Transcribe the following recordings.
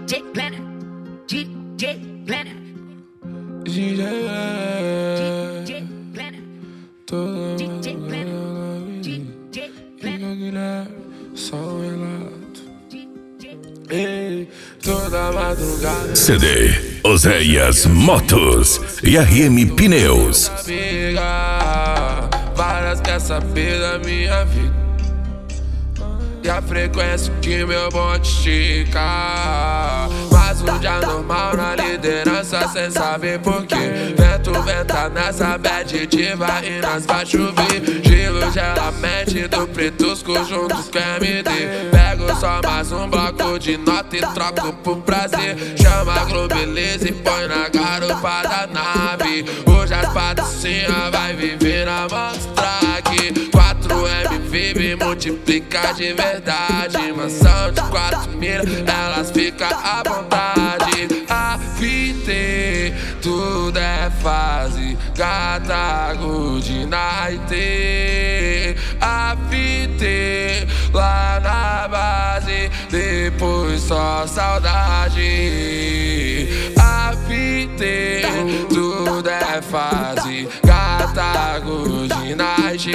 DJ Planner, DJ Planner, DJ Planner, todo DJ Planner, DJ Planner, só um relato. Ei, toda madrugada CD Oséias Motos e RM Pneus. amiga, várias quer saber da minha vida e a frequência que meu bonde estica. Mas um dia normal na liderança sem saber porquê. Vento venta nessa bad diva e nós vai chover. Gelo gela mente do Pretusco junto com MD. Pego só mais um bloco de nota e troco por prazer. Chama a Globeleza e põe na garupa da nave. Hoje as patricinhas vai viver na Monstrack. 4M vive multiplica de verdade. Mansão de 4 mil, elas ficam à vontade. A vida, tudo é fase. Gata, good night. A vida, lá na base. Depois só saudade. A vida, tudo é fase. Gata, good night.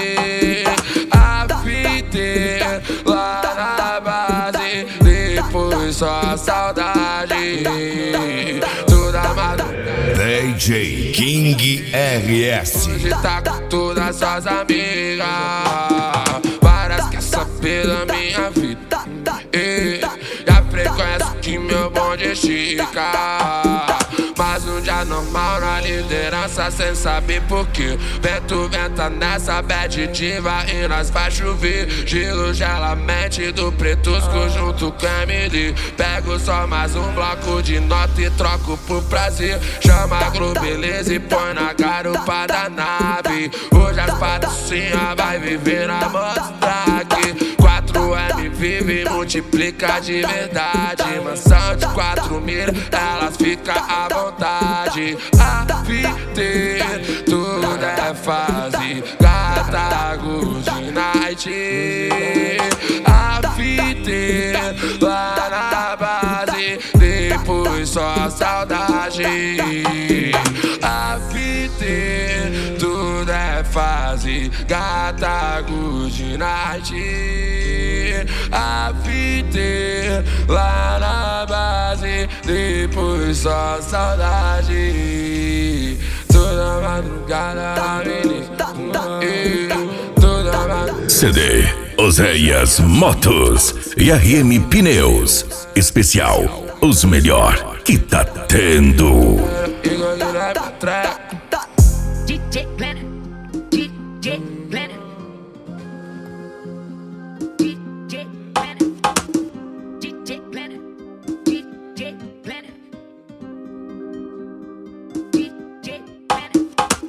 A vida, lá na base. Depois só saudade. Toda madrugada DJ King RS. hoje tá com todas suas amigas. Várias quer saber da minha vida e a frequência que meu bonde estica. Mas um dia normal na liderança sem saber porquê. Vento venta nessa bad diva e nós vai chover. Gelo gela mente do Pretusco junto com MD. Pego só mais um bloco de nota e troco por prazer. Chama a Globeleza e põe na garupa da nave. Hoje as patricinhas vai viver na Monstrack. 4M vive e multiplica de verdade. Mansão de 4 mil, elas ficam à vontade. A vida, tudo é fase. Gata, good night. A vida, lá na base. Depois só saudade. A vida, tudo é fase. Gata, good night. A vida, lá na base. Depois só saudade. Toda madrugada me liga. Toda madrugada. CD Oséias Motos e RM Pneus. Especial, os melhor que tá tendo. DJ Planner, DJ Planner, DJ Planner, DJ Planner, DJ Planner, DJ Planner.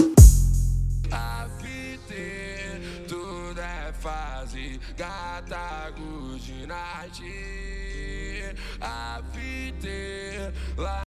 A vida, tudo é fase. Gata, good night. A vida, lá